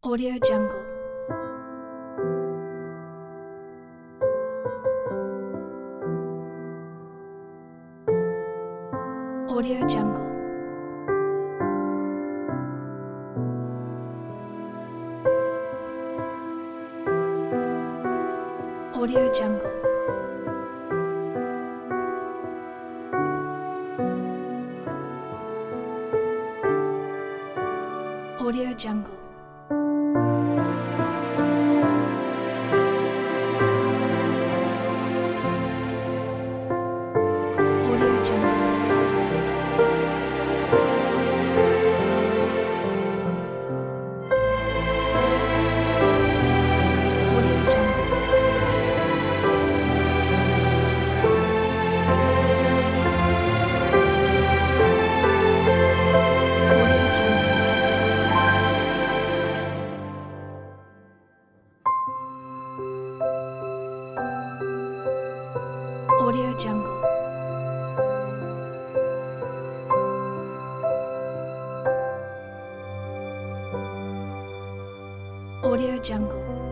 Audio Jungle. Audio Jungle. Audio Jungle. Audio Jungle. Audio Jungle. Audio Jungle. Audio Jungle. Audio Jungle. Audio Jungle.